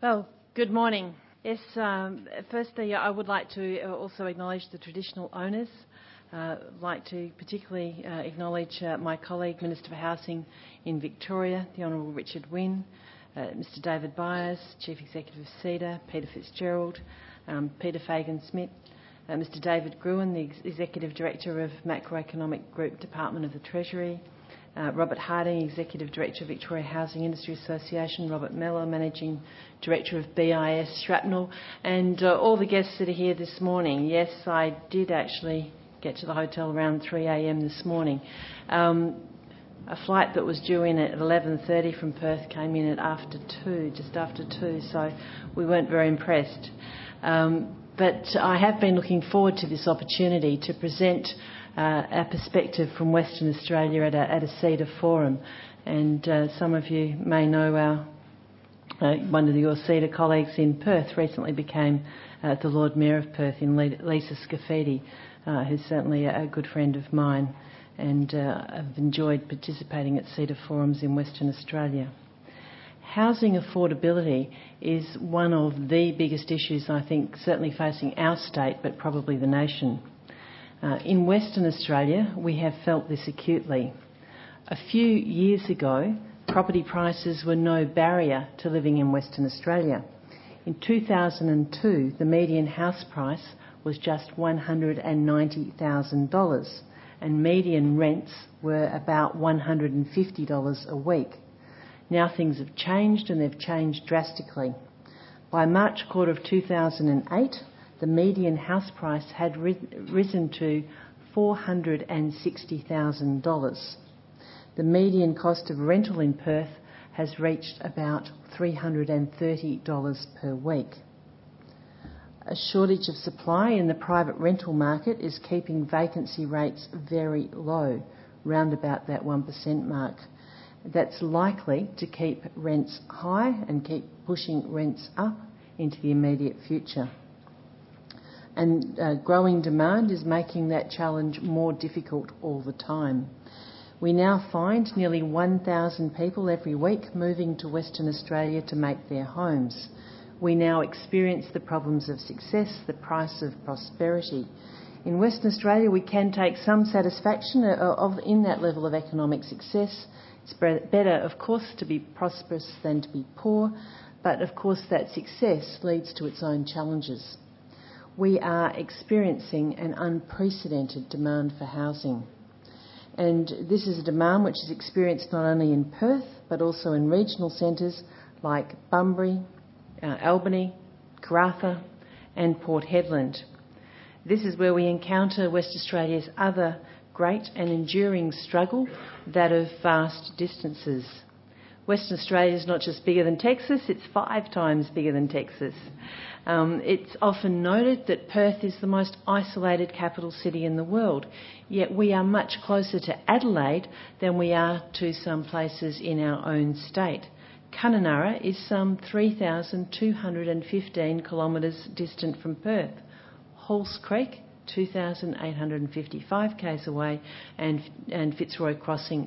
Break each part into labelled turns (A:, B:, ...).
A: Well, good morning. Yes, firstly, I would like to also acknowledge the traditional owners. I'd like to particularly acknowledge my colleague, Minister for Housing in Victoria, the Honourable Richard Wynne, Mr David Byers, Chief Executive of CEDA, Peter Fitzgerald, Peter Fagan-Smith, Mr David Gruen, the Executive Director of Macroeconomic Group, Department of the Treasury, Robert Harding, Executive Director of Victoria Housing Industry Association, Robert Mellor, Managing Director of BIS Shrapnel, and all the guests that are here this morning. Yes, I did actually get to the hotel around 3 a.m. this morning. A flight that was due in at 11:30 from Perth came in at just after 2, so we weren't very impressed. But I have been looking forward to this opportunity to present our perspective from Western Australia at a CEDA forum. And some of you may know one of your CEDA colleagues in Perth recently became the Lord Mayor of Perth, in Lisa Scafidi, who's certainly a good friend of mine, and I've enjoyed participating at CEDA forums in Western Australia. Housing affordability is one of the biggest issues, I think, certainly facing our state, but probably the nation. In Western Australia, we have felt this acutely. A few years ago, property prices were no barrier to living in Western Australia. In 2002, the median house price was just $190,000 and median rents were about $150 a week. Now things have changed, and they've changed drastically. By March quarter of 2008, the median house price had risen to $460,000. The median cost of rental in Perth has reached about $330 per week. A shortage of supply in the private rental market is keeping vacancy rates very low, round about that 1% mark. That's likely to keep rents high and keep pushing rents up into the immediate future. And growing demand is making that challenge more difficult all the time. We now find nearly 1,000 people every week moving to Western Australia to make their homes. We now experience the problems of success, the price of prosperity. In Western Australia, we can take some satisfaction in that level of economic success. It's better, of course, to be prosperous than to be poor, but of course that success leads to its own challenges. We are experiencing an unprecedented demand for housing. And this is a demand which is experienced not only in Perth, but also in regional centres like Bunbury, Albany, Karratha and Port Hedland. This is where we encounter West Australia's other great and enduring struggle, that of vast distances. Western Australia is not just bigger than Texas, it's 5 times bigger than Texas. It's often noted that Perth is the most isolated capital city in the world, yet we are much closer to Adelaide than we are to some places in our own state. Kununurra is some 3,215 kilometres distant from Perth. Halls Creek, 2,855 k's away, and Fitzroy Crossing,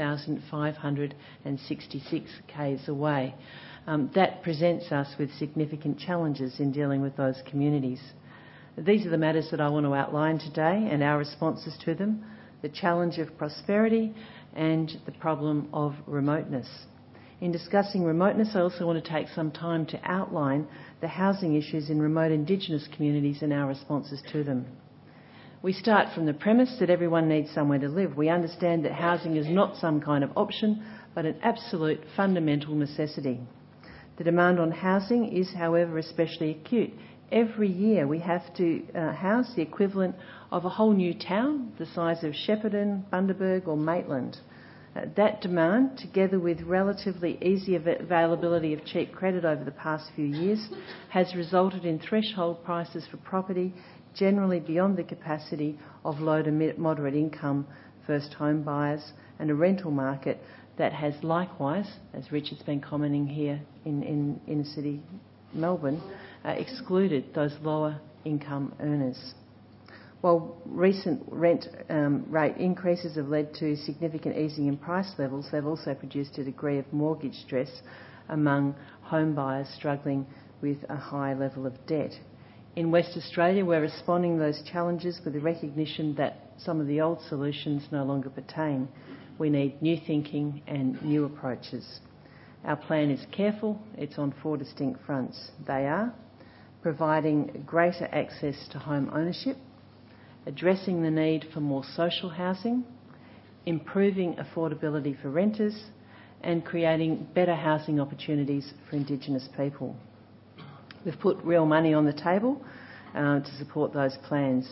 A: 2,566 k's away. That presents us with significant challenges in dealing with those communities. These are the matters that I want to outline today and our responses to them: the challenge of prosperity and the problem of remoteness. In discussing remoteness, I also want to take some time to outline the housing issues in remote Indigenous communities and our responses to them. We start from the premise that everyone needs somewhere to live. We understand that housing is not some kind of option, but an absolute fundamental necessity. The demand on housing is, however, especially acute. Every year we have to house the equivalent of a whole new town the size of Shepparton, Bundaberg or Maitland. That demand, together with relatively easy availability of cheap credit over the past few years, has resulted in threshold prices for property generally beyond the capacity of low to moderate income first home buyers, and a rental market that has likewise, as Richard's been commenting here in inner city Melbourne, excluded those lower income earners. While recent rent rate increases have led to significant easing in price levels, they've also produced a degree of mortgage stress among home buyers struggling with a high level of debt. In West Australia, we're responding to those challenges with the recognition that some of the old solutions no longer pertain. We need new thinking and new approaches. Our plan is careful. It's on 4 distinct fronts. They are providing greater access to home ownership, addressing the need for more social housing, improving affordability for renters, and creating better housing opportunities for Indigenous people. We've put real money on the table to support those plans.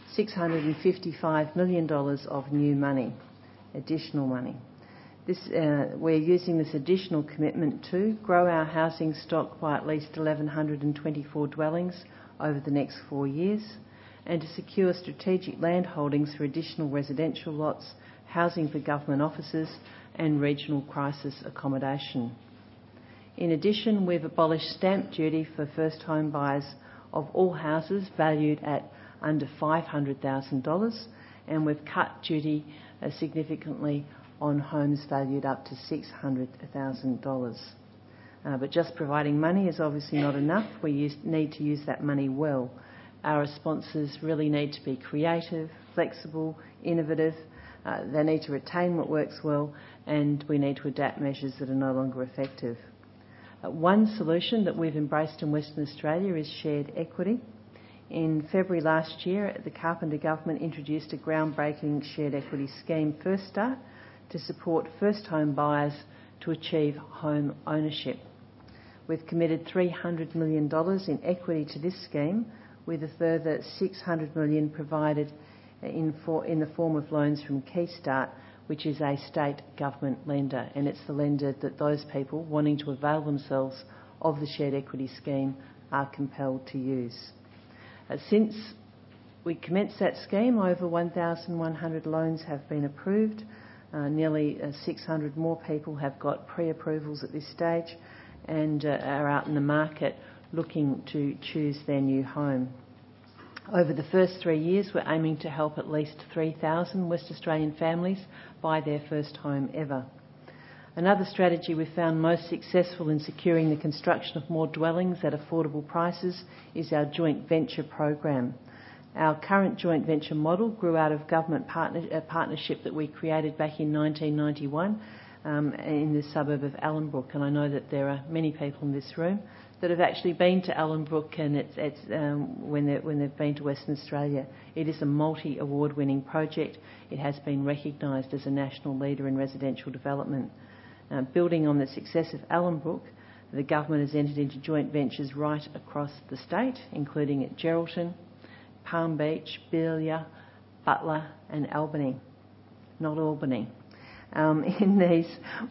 A: $655 million of new money, additional money. We're using this additional commitment to grow our housing stock by at least 1,124 dwellings over the next 4 years, and to secure strategic land holdings for additional residential lots, housing for government offices, and regional crisis accommodation. In addition, we've abolished stamp duty for first home buyers of all houses valued at under $500,000, and we've cut duty significantly on homes valued up to $600,000. But just providing money is obviously not enough. We need to use that money well. Our responses really need to be creative, flexible, innovative. They need to retain what works well, and we need to adapt measures that are no longer effective. One solution that we've embraced in Western Australia is shared equity. In February last year, the Carpenter government introduced a groundbreaking shared equity scheme, First Start, to support first home buyers to achieve home ownership. We've committed $300 million in equity to this scheme, with a further $600 million provided in the form of loans from Keystart, which is a state government lender, and it's the lender that those people wanting to avail themselves of the shared equity scheme are compelled to use. Since we commenced that scheme, over 1,100 loans have been approved. Nearly 600 more people have got pre-approvals at this stage and are out in the market looking to choose their new home. Over the first 3 years, we're aiming to help at least 3,000 West Australian families buy their first home ever. Another strategy we found most successful in securing the construction of more dwellings at affordable prices is our joint venture program. Our current joint venture model grew out of government partnership that we created back in 1991 in the suburb of Ellenbrook, and I know that there are many people in this room that have actually been to Ellenbrook and when they've been to Western Australia. It is a multi-award-winning project. It has been recognised as a national leader in residential development. Building on the success of Ellenbrook, the government has entered into joint ventures right across the state, including at Geraldton, Palm Beach, Belia, Butler and Albany, not Albany. In these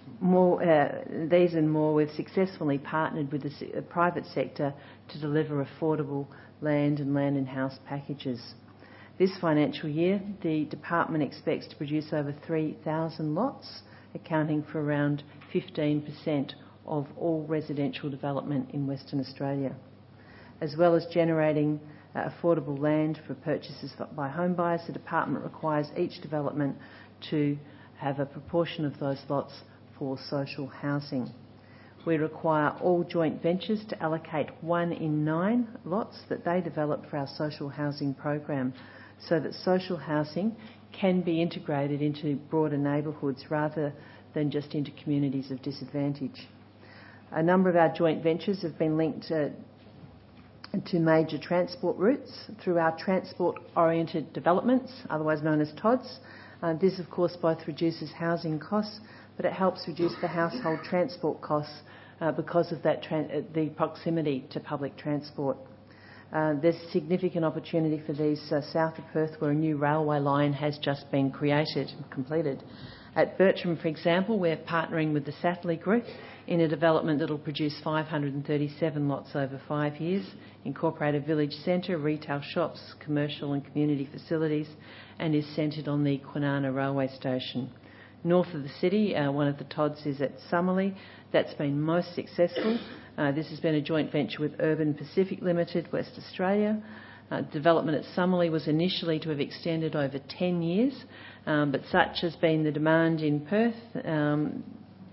A: and more, we've successfully partnered with the private sector to deliver affordable land and house packages. This financial year, the department expects to produce over 3,000 lots, accounting for around 15% of all residential development in Western Australia. As well as generating affordable land for purchases by home buyers, the department requires each development to have a proportion of those lots for social housing. We require all joint ventures to allocate 1 in 9 lots that they develop for our social housing program, so that social housing can be integrated into broader neighbourhoods rather than just into communities of disadvantage. A number of our joint ventures have been linked to major transport routes through our transport-oriented developments, otherwise known as TODs. This, of course, both reduces housing costs, but it helps reduce the household transport costs because of the proximity to public transport. There's significant opportunity for these south of Perth, where a new railway line has just been completed. At Bertram, for example, we're partnering with the Satterley Group in a development that will produce 537 lots over 5 years, incorporate a village centre, retail shops, commercial and community facilities, and is centred on the Kwinana railway station. North of the city, one of the TODs is at Summerley. That's been most successful. This has been a joint venture with Urban Pacific Limited, West Australia. Development at Summerley was initially to have extended over 10 years, but such has been the demand in Perth,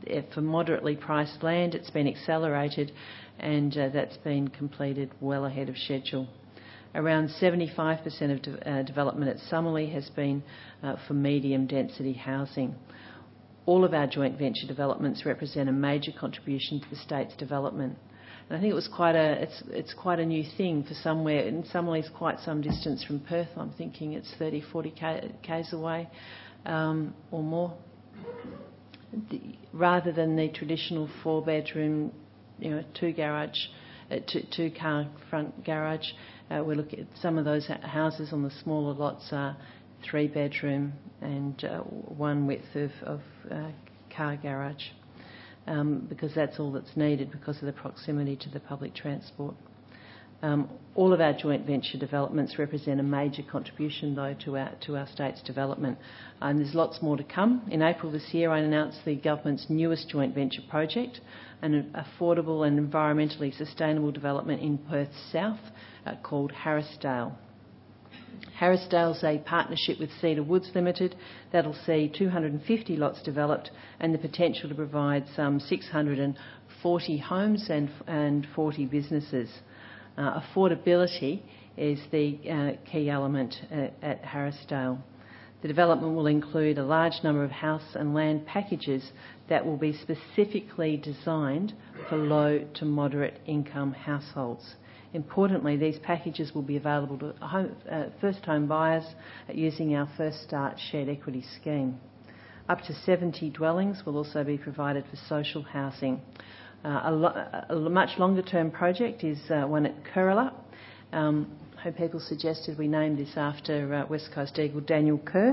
A: for moderately priced land, it's been accelerated, and that's been completed well ahead of schedule. Around 75% of development at Summerley has been for medium density housing. All of our joint venture developments represent a major contribution to the state's development. And I think it's quite a new thing for somewhere, and Summerley's quite some distance from Perth. I'm thinking it's 30, 40 k's away or more. Rather than the traditional 4-bedroom, two-car front garage, we look at some of those houses on the smaller lots are 3-bedroom and one width of car garage, because that's all that's needed because of the proximity to the public transport. All of our joint venture developments represent a major contribution, though, to our state's development. And there's lots more to come. In April this year, I announced the government's newest joint venture project, an affordable and environmentally sustainable development in Perth South called Harrisdale. Harrisdale's a partnership with Cedar Woods Limited that'll see 250 lots developed and the potential to provide some 640 homes and 40 businesses. Affordability is the key element at Harrisdale. The development will include a large number of house and land packages that will be specifically designed for low to moderate income households. Importantly, these packages will be available to first home buyers using our First Start shared equity scheme. Up to 70 dwellings will also be provided for social housing. A much longer term project is one at Kerala. People suggested we name this after West Coast Eagle Daniel Kerr.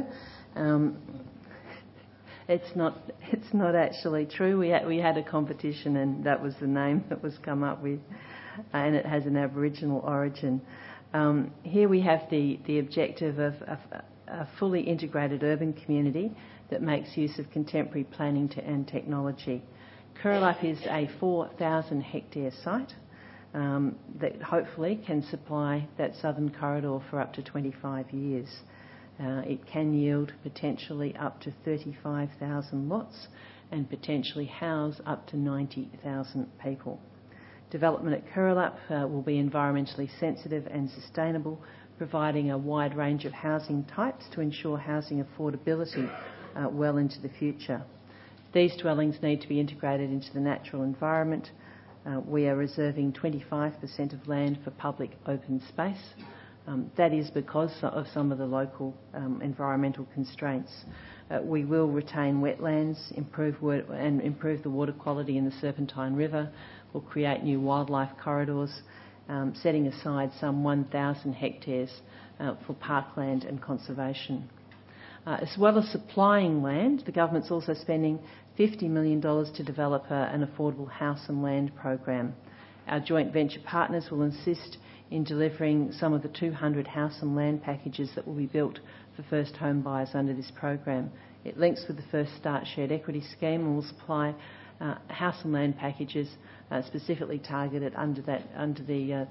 A: It's not actually true. We had a competition and that was the name that was come up with, and it has an Aboriginal origin. Here we have the objective of a fully integrated urban community that makes use of contemporary planning and technology. Kerala is a 4,000 hectare site that hopefully can supply that southern corridor for up to 25 years. It can yield potentially up to 35,000 lots and potentially house up to 90,000 people. Development at Kerala will be environmentally sensitive and sustainable, providing a wide range of housing types to ensure housing affordability well into the future. These dwellings need to be integrated into the natural environment. We are reserving 25% of land for public open space. That is because of some of the local environmental constraints. We will retain wetlands, improve the water quality in the Serpentine River. We'll create new wildlife corridors, setting aside some 1,000 hectares for parkland and conservation. As well as supplying land, the government's also spending $50 million to develop an affordable house and land program. Our joint venture partners will assist in delivering some of the 200 house and land packages that will be built for first home buyers under this program. It links with the First Start shared equity scheme and will supply house and land packages specifically targeted under the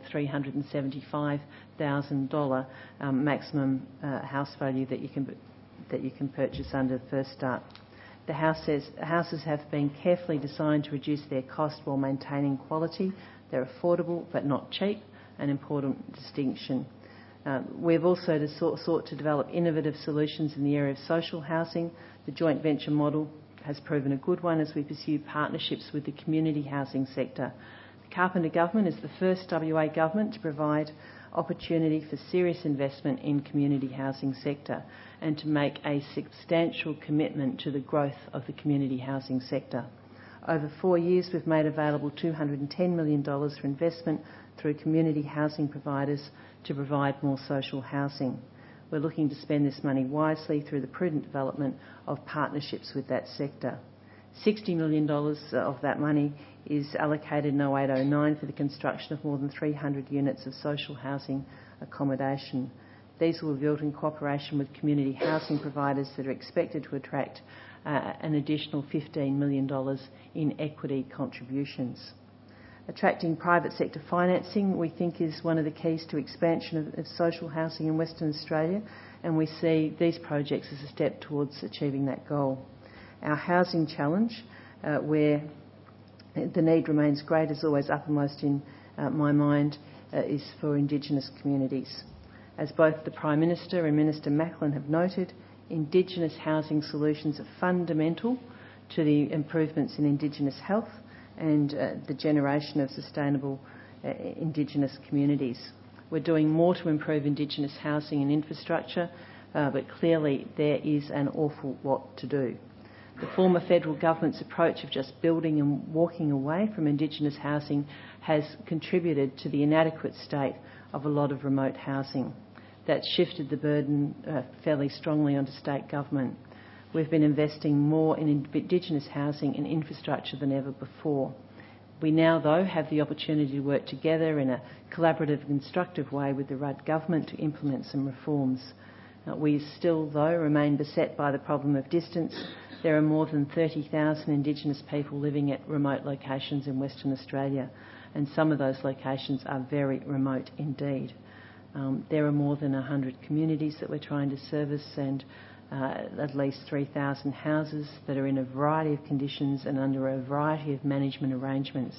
A: $375,000 maximum house value that you can purchase under First Start. The houses have been carefully designed to reduce their cost while maintaining quality. They're affordable but not cheap, an important distinction. We've also sought to develop innovative solutions in the area of social housing. The joint venture model has proven a good one as we pursue partnerships with the community housing sector. The Carpenter government is the first WA government to provide opportunity for serious investment in community housing sector and to make a substantial commitment to the growth of the community housing sector. Over 4 years, we've made available $210 million for investment through community housing providers to provide more social housing. We're looking to spend this money wisely through the prudent development of partnerships with that sector. $60 million of that money is allocated in 0809 for the construction of more than 300 units of social housing accommodation. These will be built in cooperation with community housing providers that are expected to attract an additional $15 million in equity contributions. Attracting private sector financing, we think, is one of the keys to expansion of social housing in Western Australia, and we see these projects as a step towards achieving that goal. Our housing challenge where the need remains great, as always uppermost in my mind, is for Indigenous communities. As both the Prime Minister and Minister Macklin have noted, Indigenous housing solutions are fundamental to the improvements in Indigenous health and the generation of sustainable Indigenous communities. We're doing more to improve Indigenous housing and infrastructure, but clearly there is an awful lot to do. The former federal government's approach of just building and walking away from Indigenous housing has contributed to the inadequate state of a lot of remote housing. That shifted the burden fairly strongly onto state government. We've been investing more in Indigenous housing and infrastructure than ever before. We now, though, have the opportunity to work together in a collaborative and constructive way with the Rudd government to implement some reforms. We still, though, remain beset by the problem of distance. There are more than 30,000 Indigenous people living at remote locations in Western Australia, and some of those locations are very remote indeed. There are more than 100 communities that we're trying to service, and at least 3,000 houses that are in a variety of conditions and under a variety of management arrangements.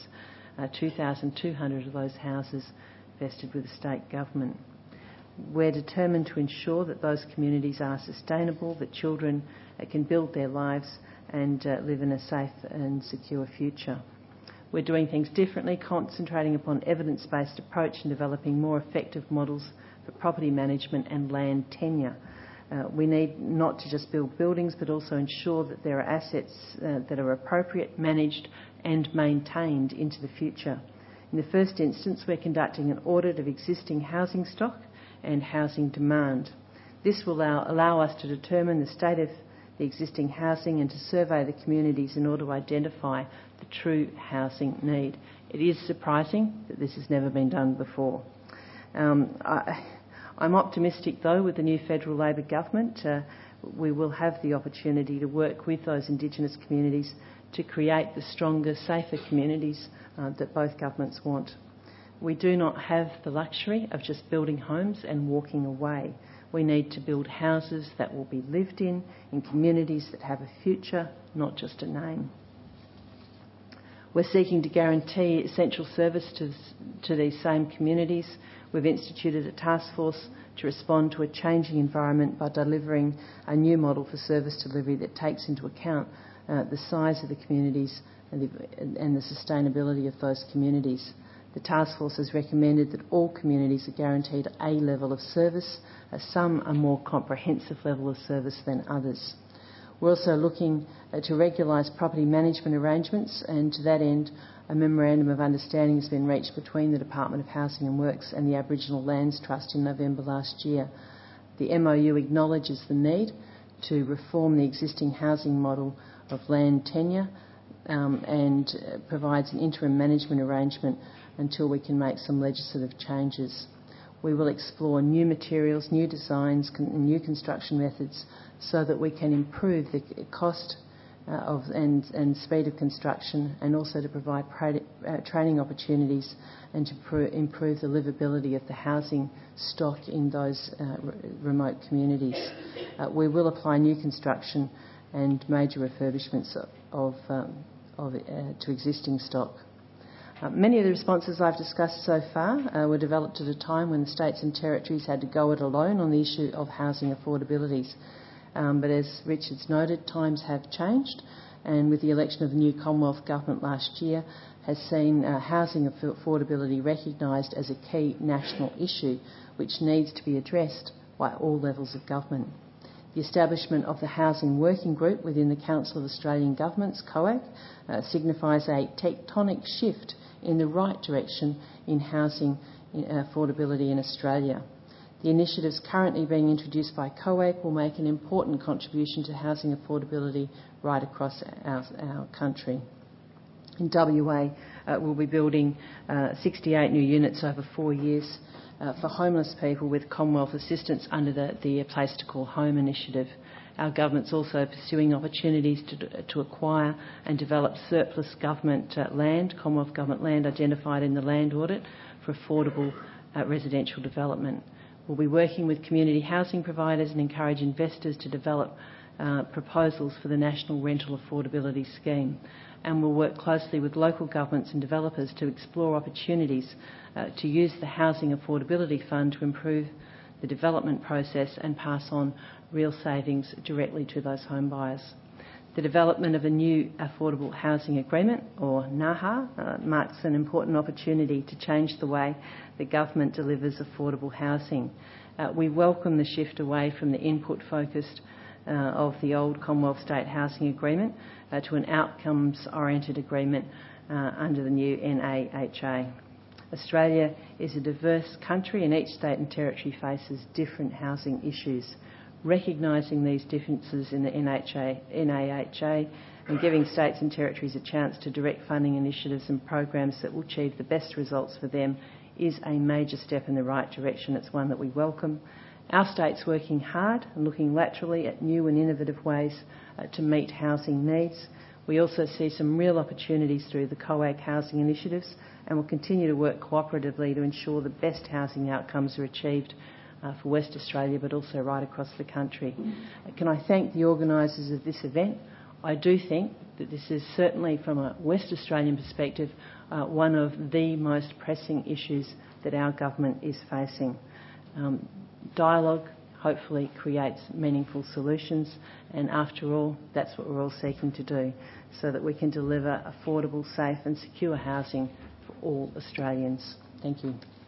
A: 2,200 of those houses vested with the state government. We're determined to ensure that those communities are sustainable, that children can build their lives and live in a safe and secure future. We're doing things differently, concentrating upon evidence-based approach and developing more effective models for property management and land tenure. We need not to just build buildings, but also ensure that there are assets that are appropriate, managed and maintained into the future. In the first instance, we're conducting an audit of existing housing stock and housing demand. This will allow us to determine the state of the existing housing and to survey the communities in order to identify the true housing need. It is surprising that this has never been done before. I'm optimistic, though, with the new federal Labor government. We will have the opportunity to work with those Indigenous communities to create the stronger, safer communities that both governments want. We do not have the luxury of just building homes and walking away. We need to build houses that will be lived in communities that have a future, not just a name. We're seeking to guarantee essential service to these same communities. We've instituted a task force to respond to a changing environment by delivering a new model for service delivery that takes into account the size of the communities and the sustainability of those communities. The task force has recommended that all communities are guaranteed a level of service, some a more comprehensive level of service than others. We're also looking to regularise property management arrangements, and to that end a memorandum of understanding has been reached between the Department of Housing and Works and the Aboriginal Lands Trust in November last year. The MOU acknowledges the need to reform the existing housing model of land tenure and provides an interim management arrangement until we can make some legislative changes. We will explore new materials, new designs, new construction methods so that we can improve the cost and speed of construction, and also to provide training opportunities and to improve the livability of the housing stock in those remote communities. We will apply new construction and major refurbishments to existing stock. Many of the responses I've discussed so far were developed at a time when the states and territories had to go it alone on the issue of housing affordabilities. But as Richard's noted, times have changed, and with the election of the new Commonwealth Government last year has seen housing affordability recognised as a key national issue which needs to be addressed by all levels of government. The establishment of the Housing Working Group within the Council of Australian Governments, COAG, signifies a tectonic shift in the right direction in housing affordability in Australia. The initiatives currently being introduced by COAG will make an important contribution to housing affordability right across our country. In WA, we'll be building 68 new units over 4 years for homeless people with Commonwealth assistance under the Place to Call Home initiative. Our government's also pursuing opportunities to acquire and develop surplus government land, Commonwealth government land identified in the land audit, for affordable residential development. We'll be working with community housing providers and encourage investors to develop proposals for the National Rental Affordability Scheme. and will work closely with local governments and developers to explore opportunities to use the Housing Affordability Fund to improve the development process and pass on real savings directly to those home buyers. The development of a new Affordable Housing Agreement, or NAHA, marks an important opportunity to change the way the government delivers affordable housing. We welcome the shift away from the input-focused of the old Commonwealth State Housing Agreement to an outcomes-oriented agreement under the new NAHA. Australia is a diverse country and each state and territory faces different housing issues. Recognising these differences in the NAHA and giving states and territories a chance to direct funding initiatives and programs that will achieve the best results for them is a major step in the right direction. It's one that we welcome. Our state's working hard and looking laterally at new and innovative ways to meet housing needs. We also see some real opportunities through the COAG housing initiatives and will continue to work cooperatively to ensure the best housing outcomes are achieved for West Australia, but also right across the country. Can I thank the organisers of this event? I do think that this is certainly, from a West Australian perspective, one of the most pressing issues that our government is facing. Dialogue hopefully creates meaningful solutions, and after all, that's what we're all seeking to do, so that we can deliver affordable, safe and secure housing for all Australians. Thank you.